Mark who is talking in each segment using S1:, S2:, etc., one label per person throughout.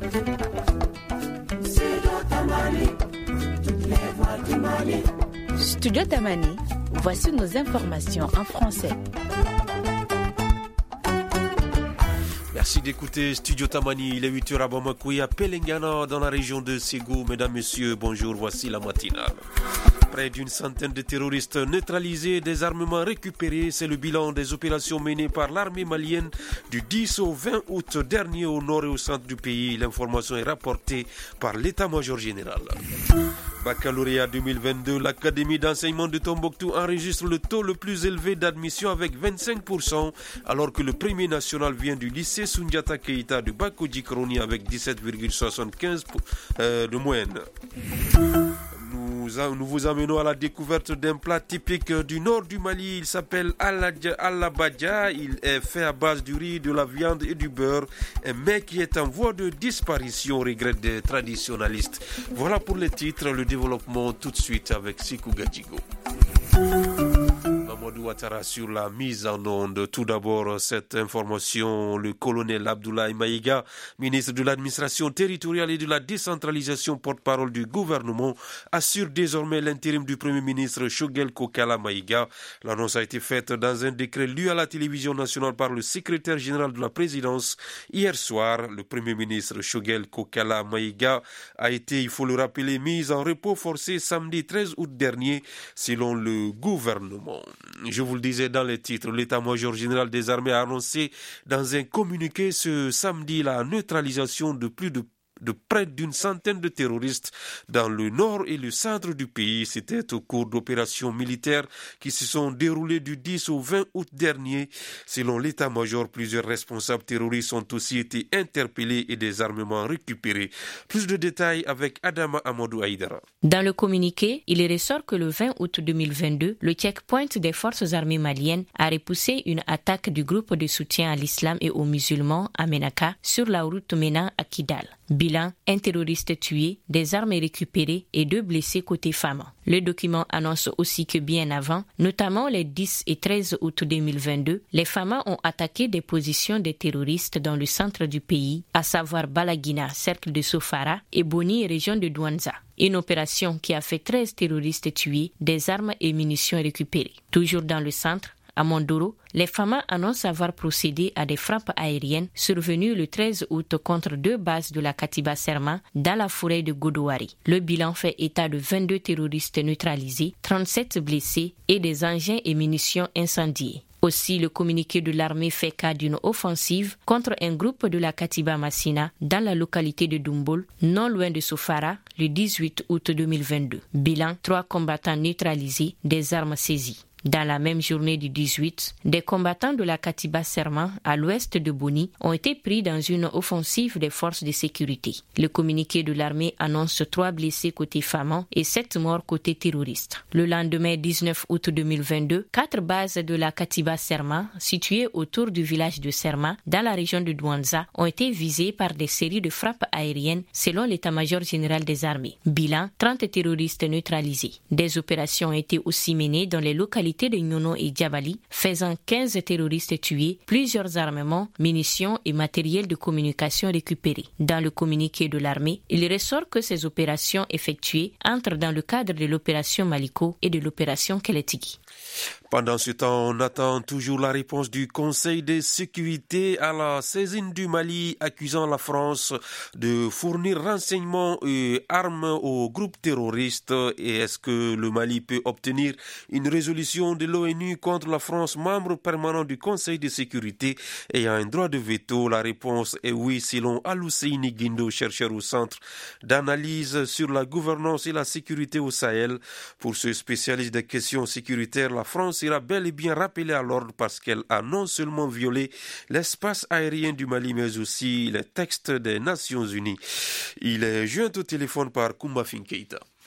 S1: Studio Tamani, voici nos informations en français.
S2: Merci d'écouter Studio Tamani, il est 8h à Bamako et à Pelengana dans la région de Ségou. Mesdames, Messieurs, bonjour, voici la matinale. Près d'une centaine de terroristes neutralisés, des armements récupérés, c'est le bilan des opérations menées par l'armée malienne du 10 au 20 août dernier au nord et au centre du pays. L'information est rapportée par l'état-major général. Baccalauréat 2022, l'Académie d'enseignement de Tombouctou enregistre le taux le plus élevé d'admission avec 25%, alors que le premier national vient du lycée Soundiata Keita de Bakodji-Kroni avec 17,75 de moyenne. Nous vous amenons à la découverte d'un plat typique du nord du Mali. Il s'appelle Alabadja. Il est fait à base du riz, de la viande et du beurre. Un mets qui est en voie de disparition, regrette des traditionalistes. Voilà pour les titres, le développement tout de suite avec Sikou Gadjigo. Mamadou Ouattara sur la mise en onde. Tout d'abord, cette information, le colonel Abdoulaye Maïga, ministre de l'administration territoriale et de la décentralisation, porte-parole du gouvernement, assure désormais l'intérim du premier ministre Choguel Kokala Maïga. L'annonce a été faite dans un décret lu à la télévision nationale par le secrétaire général de la présidence. Hier soir, le premier ministre Choguel Kokala Maïga a été, il faut le rappeler, mis en repos forcé samedi 13 août dernier, selon le gouvernement. Je vous le disais dans les titres, l'état-major général des armées a annoncé dans un communiqué ce samedi la neutralisation de près d'une centaine de terroristes dans le nord et le centre du pays. C'était au cours d'opérations militaires qui se sont déroulées du 10 au 20 août dernier. Selon l'état-major, plusieurs responsables terroristes ont aussi été interpellés et des armements récupérés. Plus de détails avec Adama Amadou Aïdara.
S3: Dans le communiqué, il ressort que le 20 août 2022, le checkpoint des forces armées maliennes a repoussé une attaque du groupe de soutien à l'islam et aux musulmans à Menaka sur la route menant à Kidal. Bilan, un terroriste tué, des armes récupérées et 2 blessés côté femmes. Le document annonce aussi que bien avant, notamment les 10 et 13 août 2022, les FAMA ont attaqué des positions des terroristes dans le centre du pays, à savoir Balagina, cercle de Sofara, et Boni, région de Douanza. Une opération qui a fait 13 terroristes tués, des armes et munitions récupérées. Toujours dans le centre, à Mondoro, les FAMA annoncent avoir procédé à des frappes aériennes survenues le 13 août contre 2 bases de la Katiba Serma dans la forêt de Godouari. Le bilan fait état de 22 terroristes neutralisés, 37 blessés et des engins et munitions incendiés. Aussi, le communiqué de l'armée fait cas d'une offensive contre un groupe de la Katiba Massina dans la localité de Doumbol, non loin de Sofara, le 18 août 2022. Bilan, 3 combattants neutralisés, des armes saisies. Dans la même journée du 18, des combattants de la Katiba Serma à l'ouest de Boni ont été pris dans une offensive des forces de sécurité. Le communiqué de l'armée annonce 3 blessés côté Faman et 7 morts côté terroristes. Le lendemain 19 août 2022, 4 bases de la Katiba Serma, situées autour du village de Serma, dans la région de Douanza, ont été visées par des séries de frappes aériennes selon l'état-major général des armées. Bilan, 30 terroristes neutralisés. Des opérations ont été aussi menées dans les localités de Nyono et Djabali, faisant 15 terroristes tués, plusieurs armements, munitions et matériel de communication récupérés. Dans le communiqué de l'armée, il ressort que ces opérations effectuées entrent dans le cadre de l'opération Maliko et de l'opération Keletigi.
S2: Pendant ce temps, on attend toujours la réponse du Conseil de sécurité à la saisine du Mali accusant la France de fournir renseignements et armes aux groupes terroristes. Et est-ce que le Mali peut obtenir une résolution de l'ONU contre la France, membre permanent du Conseil de sécurité ayant un droit de veto? La réponse est oui, selon Alouseini Guindo, chercheur au Centre d'analyse sur la gouvernance et la sécurité au Sahel. Pour ce spécialiste des questions sécuritaires, la France sera bel et bien rappelée à l'ordre parce qu'elle a non seulement violé l'espace aérien du Mali, mais aussi les textes des Nations Unies. Il est joint au téléphone par Koumba Finkeita.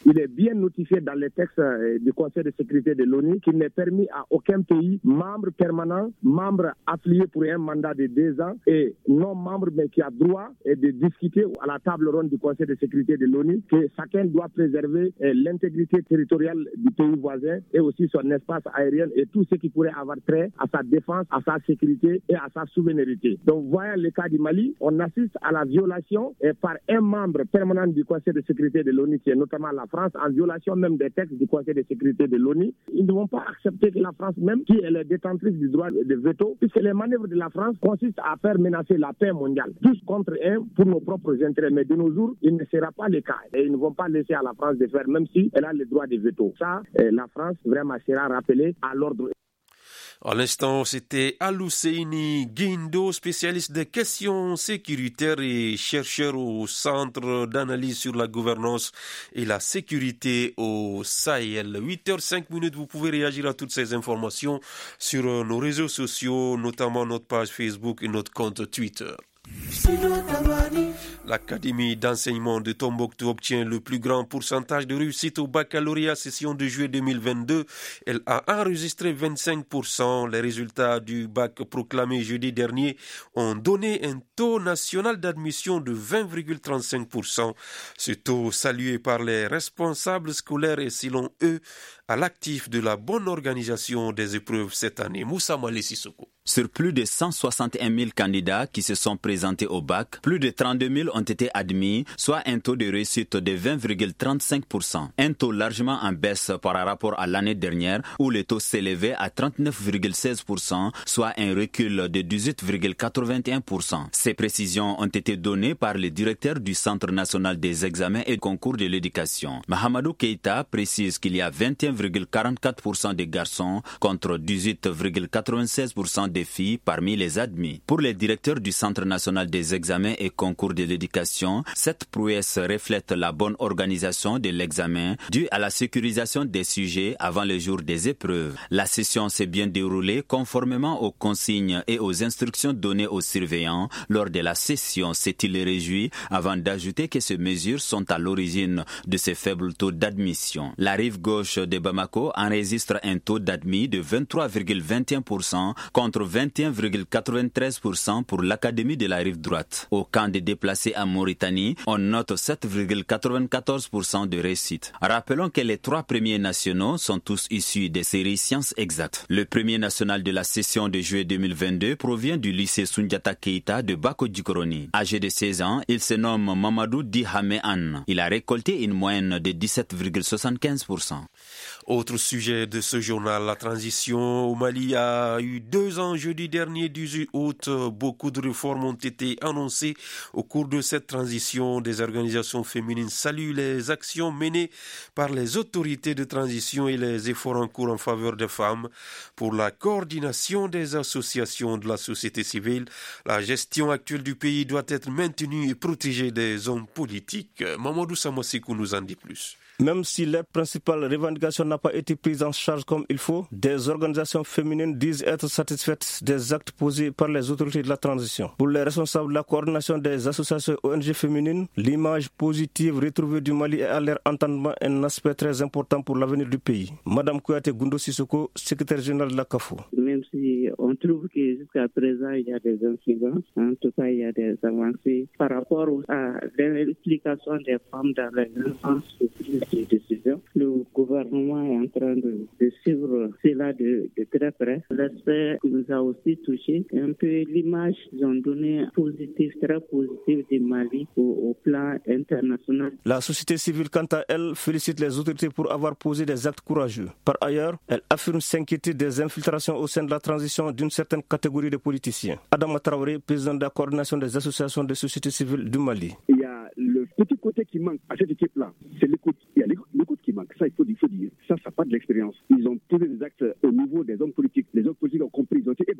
S4: il est bien notifié dans les textes du Conseil de sécurité de l'ONU qu'il n'est permis à aucun pays membre permanent, membre affilié pour un mandat de 2 ans et non membre mais qui a droit de discuter à la table ronde du Conseil de sécurité de l'ONU que chacun doit préserver l'intégrité territoriale du pays voisin et aussi son espace aérien et tout ce qui pourrait avoir trait à sa défense, à sa sécurité et à sa souveraineté. Donc voyant le cas du Mali, on assiste à la violation par un membre permanent du Conseil de sécurité de l'ONU, qui est notamment la France, en violation même des textes du Conseil de sécurité de l'ONU. Ils ne vont pas accepter que la France même, qui est la détentrice du droit de veto, puisque les manœuvres de la France consistent à faire menacer la paix mondiale, tous contre un pour nos propres intérêts. Mais de nos jours, il ne sera pas le cas. Et ils ne vont pas laisser à la France de faire, même si elle a le droit de veto. Ça, la France vraiment sera rappelée à l'ordre.
S2: À l'instant, c'était Alouseini Guindo, spécialiste des questions sécuritaires et chercheur au Centre d'analyse sur la gouvernance et la sécurité au Sahel. 8h05, vous pouvez réagir à toutes ces informations sur nos réseaux sociaux, notamment notre page Facebook et notre compte Twitter. L'Académie d'enseignement de Tombouctou obtient le plus grand pourcentage de réussite au baccalauréat session de juillet 2022. Elle a enregistré 25%. Les résultats du bac proclamés jeudi dernier ont donné un taux national d'admission de 20,35%. Ce taux salué par les responsables scolaires est, selon eux, à l'actif de la bonne organisation des épreuves cette année. Moussa Malé Sissoko.
S5: Sur plus de 161 000 candidats qui se sont présentés au bac, plus de 32 000 ont été admis, soit un taux de réussite de 20,35%. Un taux largement en baisse par rapport à l'année dernière où le taux s'élevait à 39,16%, soit un recul de 18,81%. Ces précisions ont été données par le directeur du Centre national des examens et concours de l'éducation. Mahamadou Keïta précise qu'il y a 21,44% des garçons contre 18,96% des filles parmi les admis. Pour les directeurs du Centre national des examens et concours de l'éducation, cette prouesse reflète la bonne organisation de l'examen due à la sécurisation des sujets avant le jour des épreuves. La session s'est bien déroulée conformément aux consignes et aux instructions données aux surveillants lors de la session, s'est-il réjoui avant d'ajouter que ces mesures sont à l'origine de ces faibles taux d'admission. La rive gauche de Bamako enregistre un taux d'admis de 23,21% contre 21,93% pour l'Académie de la rive droite. Au camp des déplacés en Mauritanie, on note 7,94% de réussite. Rappelons que les 3 premiers nationaux sont tous issus des séries sciences exactes. Le premier national de la session de juillet 2022 provient du lycée Soundiata Keïta de Bako-Djikoroni. Âgé de 16 ans, il se nomme Mamadou Dihamehan. Il a récolté une moyenne de 17,75%.
S2: Autre sujet de ce journal, la transition au Mali a eu 2 ans jeudi dernier, 18 août. Beaucoup de réformes ont été annoncées au cours de cette transition. Des organisations féminines saluent les actions menées par les autorités de transition et les efforts en cours en faveur des femmes. Pour la coordination des associations de la société civile, la gestion actuelle du pays doit être maintenue et protégée des hommes politiques. Mamadou Samasikou nous en dit plus.
S6: Même si leur principale revendication n'a pas été prise en charge comme il faut, des organisations féminines disent être satisfaites des actes posés par les autorités de la transition. Pour les responsables de la coordination des associations ONG féminines, l'image positive retrouvée du Mali est à leur entendement un aspect très important pour l'avenir du pays. Madame Kouyaté Gundo Sissoko, secrétaire générale de la CAFO.
S7: Même si on trouve que jusqu'à présent il y a des incidences, en tout cas il y a des avancées par rapport à l'implication des femmes dans les instances de décision. Le gouvernement est en train de suivre cela de très près. L'aspect qui nous a aussi touché, un peu l'image qu'ils ont donnée positive, très positive du Mali au plan international.
S6: La société civile, quant à elle, félicite les autorités pour avoir posé des actes courageux. Par ailleurs, elle affirme s'inquiéter des infiltrations au sein de la transition d'une certaine catégorie de politiciens. Adama Traoré, président de la coordination des associations de société civile du Mali.
S8: Il y a le petit côté qui manque à cette équipe-là, c'est l'écoute. Il y a l'écoute qui manque, ça il faut dire. Ça n'a pas de l'expérience. Ils ont posé des actes au niveau des hommes politiques. Les hommes politiques ont compris, ils ont été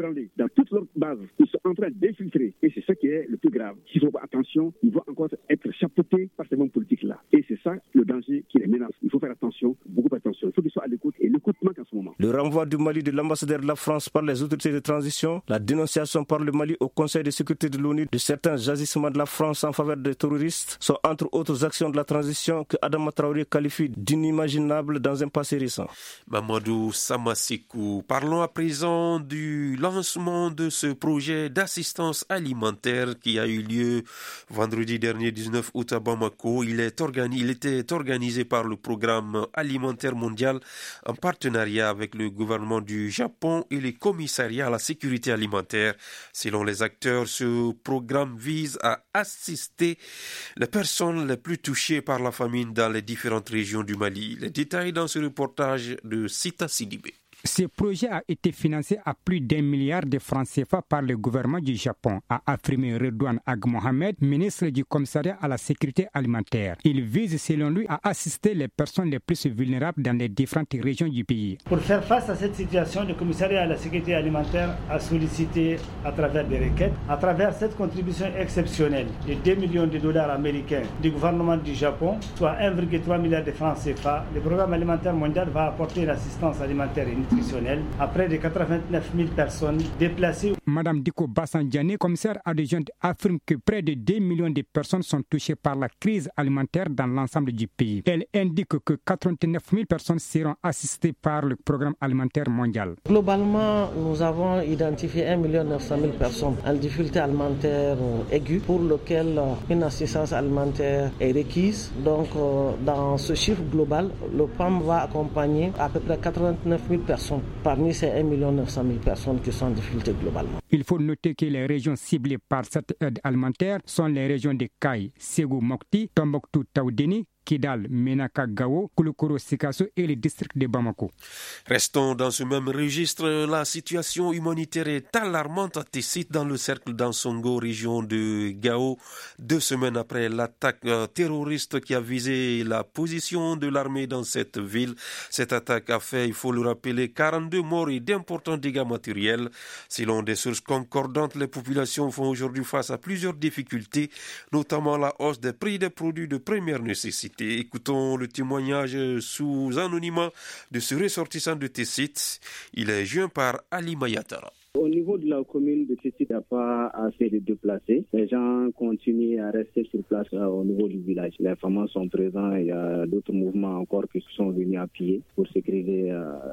S8: ébranlés dans toutes leurs bases. Ils sont en train d'infiltrer. Et c'est ça qui est le plus grave. S'il faut faire attention, ils vont encore être chapeautés par ces mêmes politiques-là. Et c'est ça le danger qui les menace. Il faut faire attention, beaucoup attention. Il faut qu'ils soient à l'écoute. Et l'écoute manque en ce moment.
S6: Le renvoi du Mali de l'ambassadeur de la France par les autorités de transition, la dénonciation par le Mali au Conseil de sécurité de l'ONU de certains agissements de la France en faveur des terroristes sont entre autres actions de la transition que Adama Traoré qualifie d'inimaginable dans un passé récent.
S2: Mamadou Samasikou, parlons à présent du lancement de ce projet d'assistance alimentaire qui a eu lieu vendredi dernier 19 août à Bamako. Il était organisé par le Programme alimentaire mondial en partenariat avec le gouvernement du Japon et les commissariats à la sécurité alimentaire. Selon les acteurs, ce programme vise à assister les personnes les plus touchées par la famine dans les différentes régions du Mali. Les détails dans ce reportage de Sita Sidibé.
S9: Ce projet a été financé à plus d'1 milliard de francs CFA par le gouvernement du Japon, a affirmé Redouane Ag Mohamed, ministre du commissariat à la sécurité alimentaire. Il vise, selon lui, à assister les personnes les plus vulnérables dans les différentes régions du pays.
S10: Pour faire face à cette situation, le commissariat à la sécurité alimentaire a sollicité à travers des requêtes, à travers cette contribution exceptionnelle de 2 millions de dollars américains du gouvernement du Japon, soit 1,3 milliard de francs CFA, le programme alimentaire mondial va apporter l'assistance alimentaire et à près de 89 000 personnes déplacées.
S9: Madame Diko Bassandiane, commissaire adjointe, affirme que près de 2 millions de personnes sont touchées par la crise alimentaire dans l'ensemble du pays. Elle indique que 89 000 personnes seront assistées par le programme alimentaire mondial.
S11: Globalement, nous avons identifié 1 900 000 personnes en difficulté alimentaire aiguë pour lesquelles une assistance alimentaire est requise. Donc, dans ce chiffre global, le PAM va accompagner à peu près 89 000 personnes. Parmi ces 1 900 000 personnes qui sont en difficulté globalement.
S9: Il faut noter que les régions ciblées par cette aide alimentaire sont les régions de Kaï, Ségou Mokti, Tombouctou Taoudéni, Kidal, Menaka, Gao, Kouloukoro, Sikasso et le district de Bamako.
S2: Restons dans ce même registre. La situation humanitaire est alarmante à Tessit dans le cercle d'Ansongo, région de Gao, 2 semaines après l'attaque terroriste qui a visé la position de l'armée dans cette ville. Cette attaque a fait, il faut le rappeler, 42 morts et d'importants dégâts matériels. Selon des sources concordantes, les populations font aujourd'hui face à plusieurs difficultés, notamment la hausse des prix des produits de première nécessité. Écoutons le témoignage sous anonymat de ce ressortissant de Tessit. Il est joint par Ali Mayatara.
S7: Au niveau de la commune de Tessit, il n'y a pas assez de déplacés. Les gens continuent à rester sur place au niveau du village. Les femmes sont présents. Il y a d'autres mouvements encore qui sont venus à pied pour sécuriser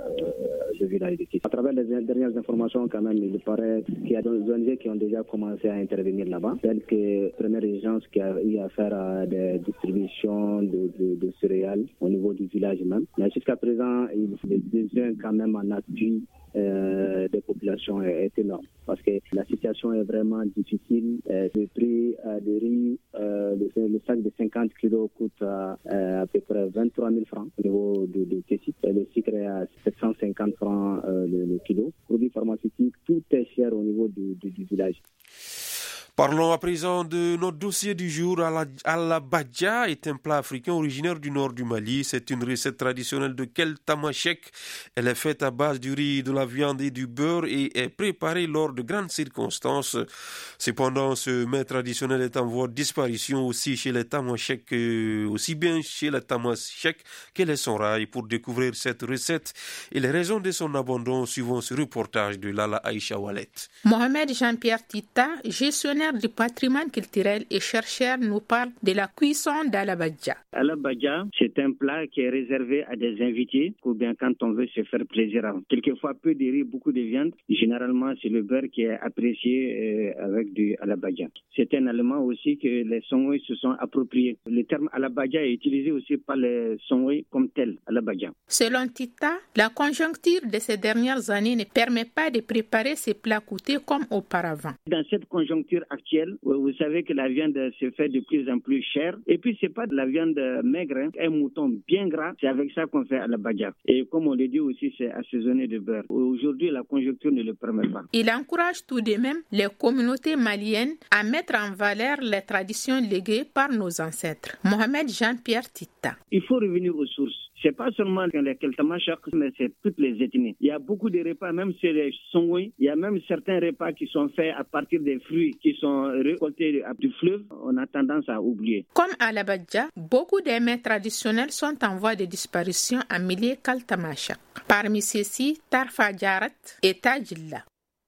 S7: le village de Tessit. À travers les dernières informations, quand même, il paraît qu'il y a des ONG qui ont déjà commencé à intervenir là-bas, telles que Première Urgence qui a eu à faire des distributions de céréales au niveau du village même. Mais jusqu'à présent, les besoins quand même en appui des populations est énorme parce que la situation est vraiment difficile. Le prix de riz, le sac de 50 kilos coûte à peu près 23 000 francs au niveau de Tessit. Le sucre est à 750 francs le kilo. Produits pharmaceutiques, tout est cher au niveau du village.
S2: Parlons à présent de notre dossier du jour. Alabadja est un plat africain originaire du nord du Mali. C'est une recette traditionnelle de Kel Tamashek. Elle est faite à base du riz, de la viande et du beurre et est préparée lors de grandes circonstances. Cependant, ce mets traditionnel est en voie de disparition aussi chez les Tamashek, aussi bien chez les Tamashek que les Sonrai. Pour découvrir cette recette et les raisons de son abandon, suivons ce reportage de Lala Aïcha Wallet.
S12: Mohamed Jean-Pierre Tita, gestionnaire du patrimoine culturel et chercheur, nous parle de la cuisson d'Alabadja.
S7: Alabadja, c'est un plat qui est réservé à des invités ou bien quand on veut se faire plaisir. Quelquefois peu de riz, beaucoup de viande. Généralement, c'est le beurre qui est apprécié avec du Alabadja. C'est un aliment aussi que les Songhai se sont appropriés. Le terme Alabadja est utilisé aussi par les Songhai comme tel, Alabadja.
S12: Selon Tita, la conjoncture de ces dernières années ne permet pas de préparer ces plats coûteux comme auparavant.
S7: Dans cette conjoncture actuelle, vous savez que la viande se fait de plus en plus chère. Et puis, c'est pas de la viande maigre, un mouton bien gras. C'est avec ça qu'on fait Alabadja. Et comme on le dit aussi, c'est assaisonné de beurre. Aujourd'hui, la conjoncture ne le permet pas.
S12: Il encourage tout de même les communautés maliennes à mettre en valeur les traditions léguées par nos ancêtres. Mohamed Jean-Pierre Tita.
S7: Il faut revenir aux sources. C'est pas seulement les Keltamachak, mais c'est toutes les ethnies. Il y a beaucoup de repas, même chez les Songouis, il y a même certains repas qui sont faits à partir des fruits qui sont récoltés du fleuve. On a tendance à oublier.
S12: Comme à l'Abadja, beaucoup des mets traditionnels sont en voie de disparition en milieu Keltamachak. Parmi ceux-ci, Tarfa Djarat et Tajilla.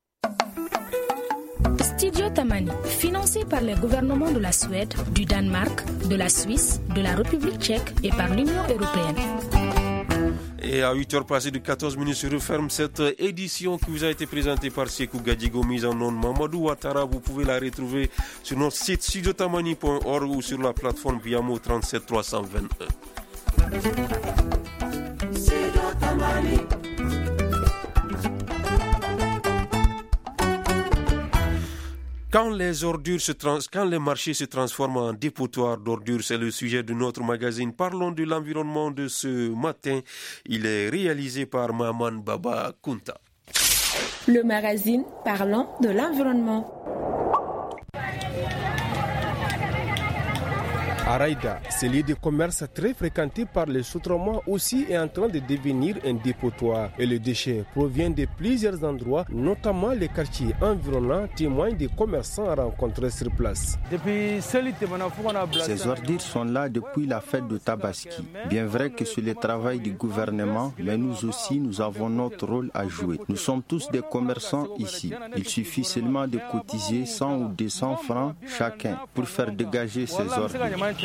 S13: Studio Tamani, financé par les gouvernements de la Suède, du Danemark, de la Suisse, de la République tchèque et par l'Union européenne.
S2: Et à 8h passées de 14 minutes, je referme cette édition qui vous a été présentée par Sekou Gadjigo, mise en nom de Mamadou Ouattara. Vous pouvez la retrouver sur notre site studiotamani.org ou sur la plateforme Viamo 37 321. Quand les marchés se transforment en dépotoirs d'ordures, c'est le sujet de notre magazine. Parlons de l'environnement de ce matin. Il est réalisé par Maman Baba Kunta.
S13: Le magazine Parlons de l'environnement.
S14: Araïda, ce lieu de commerce très fréquenté par les sous-traitants aussi est en train de devenir un dépotoir. Et le déchet provient de plusieurs endroits, notamment les quartiers environnants, témoignent des commerçants rencontrés sur place.
S15: Ces ordures sont là depuis la fête de Tabaski. Bien vrai que c'est le travail du gouvernement, mais nous aussi, nous avons notre rôle à jouer. Nous sommes tous des commerçants ici. Il suffit seulement de cotiser 100 ou 200 francs chacun pour faire dégager ces ordures.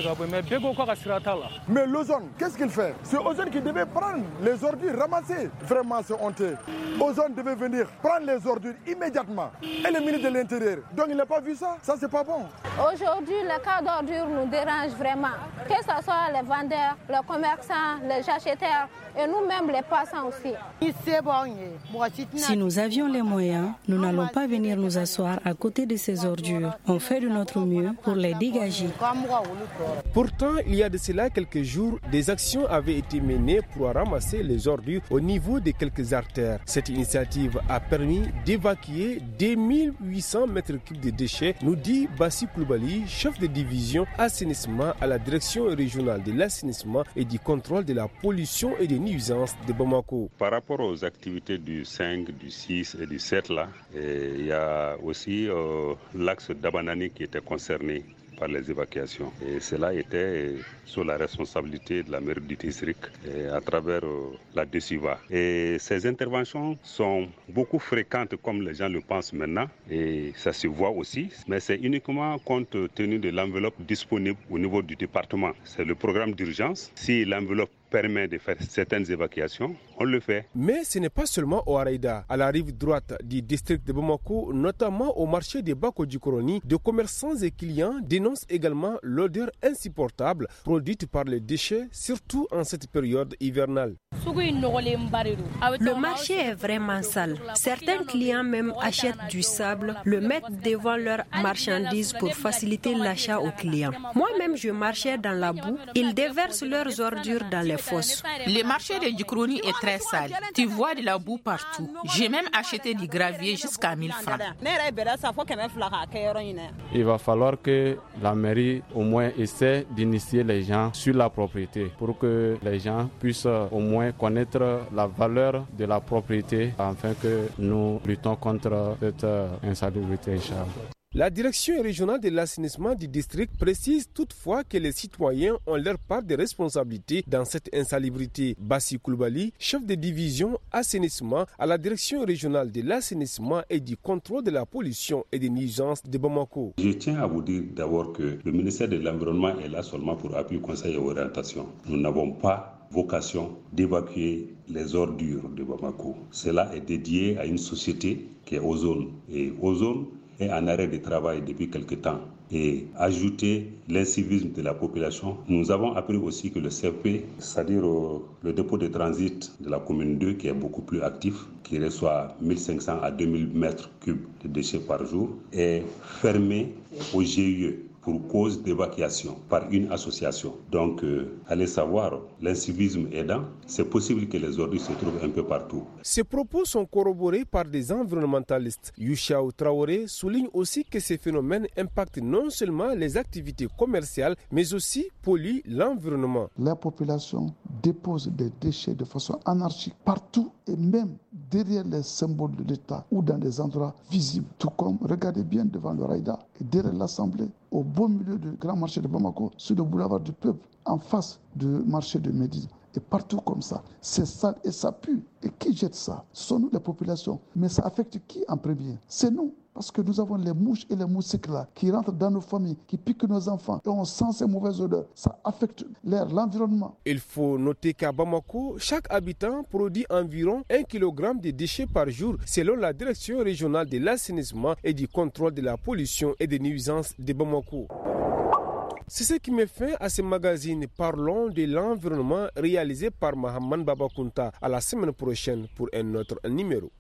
S16: Mais l'Ozone, qu'est-ce qu'il fait? C'est Ozone qui devait prendre les ordures, ramasser. Vraiment, c'est honteux. Ozone devait venir prendre les ordures immédiatement. Et le ministre de l'Intérieur. Donc il n'a pas vu ça? Ça, c'est pas bon.
S17: Aujourd'hui, le cas d'ordures nous dérange vraiment. Que ce soit les vendeurs, les commerçants, les acheteurs et nous-mêmes les passants aussi.
S18: Si nous avions les moyens, nous n'allons pas venir nous asseoir à côté de ces ordures. On fait de notre mieux pour les dégager.
S14: Pourtant, il y a de cela quelques jours, des actions avaient été menées pour ramasser les ordures au niveau de quelques artères. Cette initiative a permis d'évacuer 2800 mètres cubes de déchets, nous dit Bassi Koulibaly, chef de division assainissement à la direction régionale de l'assainissement et du contrôle de la pollution et des nuisances de Bamako.
S19: Par rapport aux activités du 5, du 6 et du 7, là, il y a aussi l'axe d'Abanani qui était concerné par les évacuations. Et cela était sous la responsabilité de la mairie du district à travers la DECIVA. Et ces interventions sont beaucoup fréquentes comme les gens le pensent maintenant et ça se voit aussi, mais c'est uniquement compte tenu de l'enveloppe disponible au niveau du département. C'est le programme d'urgence. Si l'enveloppe permet de faire certaines évacuations, on le fait.
S14: Mais ce n'est pas seulement au Araïda. À la rive droite du district de Bamako, notamment au marché de Bako du Koroni, de commerçants et clients dénoncent également l'odeur insupportable produite par les déchets, surtout en cette période hivernale.
S20: Le marché est vraiment sale. Certains clients même achètent du sable, le mettent devant leurs marchandises pour faciliter l'achat aux clients. Moi-même, je marchais dans la boue. Ils déversent leurs ordures dans les fosses.
S12: Le marché de Djikroni est très sale. Tu vois de la boue partout. J'ai même acheté du gravier jusqu'à 1000 francs.
S21: Il va falloir que la mairie au moins essaie d'initier les gens sur la propriété pour que les gens puissent au moins connaître la valeur de la propriété afin que nous luttons contre cette insalubrité, Inch'Allah.
S14: La direction régionale de l'assainissement du district précise toutefois que les citoyens ont leur part de responsabilité dans cette insalubrité. Bassi Koulibaly, chef de division assainissement à la direction régionale de l'assainissement et du contrôle de la pollution et des nuisances de Bamako.
S19: Je tiens à vous dire d'abord que le ministère de l'Environnement est là seulement pour appui, conseil et orientation. Nous n'avons pas vocation d'évacuer les ordures de Bamako. Cela est dédié à une société qui est Ozone. Et Ozone est en arrêt de travail depuis quelque temps. Et ajouter l'incivisme de la population, nous avons appris aussi que le CFP, c'est-à-dire le dépôt de transit de la commune 2, qui est beaucoup plus actif, qui reçoit 1500 à 2000 mètres cubes de déchets par jour, est fermé au GIE pour cause d'évacuation par une association. Donc, allez savoir, l'incivisme aidant, c'est possible que les ordures se trouvent un peu partout.
S14: Ces propos sont corroborés par des environnementalistes. Youchao Traoré souligne aussi que ces phénomènes impactent non seulement les activités commerciales, mais aussi polluent l'environnement.
S1: La population dépose des déchets de façon anarchique partout et même derrière les symboles de l'État ou dans des endroits visibles. Tout comme, regardez bien devant le Raïda et derrière l'Assemblée, au beau milieu du grand marché de Bamako, sur le boulevard du Peuple, en face du marché de Médine. Et partout comme ça. C'est sale et ça pue. Et qui jette ça? Ce sont nous, les populations. Mais ça affecte qui en premier? C'est nous. Parce que nous avons les mouches et les moustiques là qui rentrent dans nos familles, qui piquent nos enfants. Et on sent ces mauvaises odeurs. Ça affecte l'air, l'environnement.
S14: Il faut noter qu'à Bamako, chaque habitant produit environ 1 kg de déchets par jour, selon la direction régionale de l'assainissement et du contrôle de la pollution et des nuisances de Bamako. C'est ce qui met fin à ce magazine Parlons de l'environnement réalisé par Mahaman Babakunta. À la semaine prochaine pour un autre numéro.